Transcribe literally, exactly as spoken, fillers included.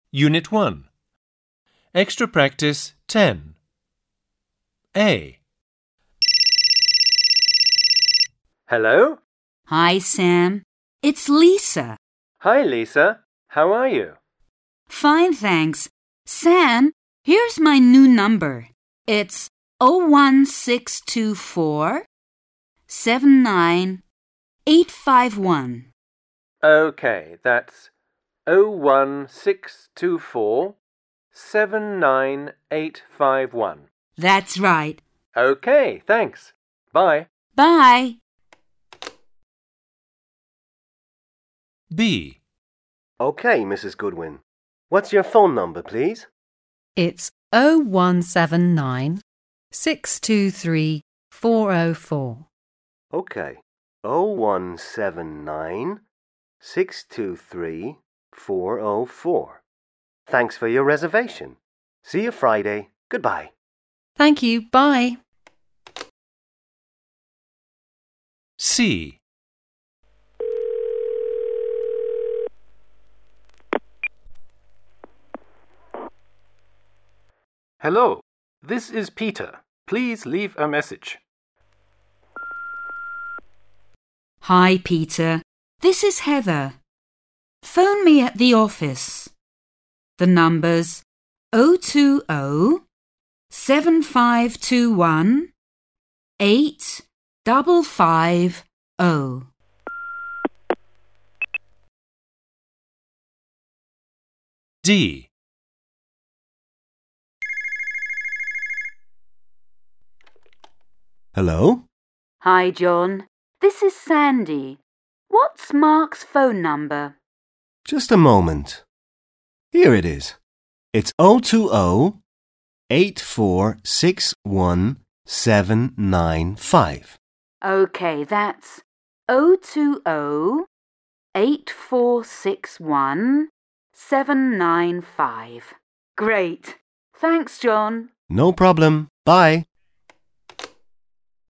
Unit one. Extra practice ten. A. Hello? Hi, Sam. It's Lisa. Hi, Lisa. How are you? Fine, thanks. Sam, here's my new number. It's oh one six two four, seven nine eight five one. Okay, that's oh one six two four, seven nine eight five one. That's right. Okay, thanks. Bye. Bye. B. Okay, Missus Goodwin. What's your phone number, please? It's oh one seven nine, six two three, four oh four. Okay. oh one seven nine, six two three, four oh four. Thanks for your reservation. See you Friday. Goodbye. Thank you. Bye. C. Hello, this is Peter. Please leave a message. Hi, Peter. This is Heather. Phone me at the office. The number's oh two oh, seven five two one, eight five five oh. D. Hello? Hi, John. This is Sandy. What's Mark's phone number? Just a moment. Here it is. It's oh two oh, eight four six one, seven nine five. Okay, that's oh two oh, eight four six one, seven nine five. Great. Thanks, John. No problem. Bye.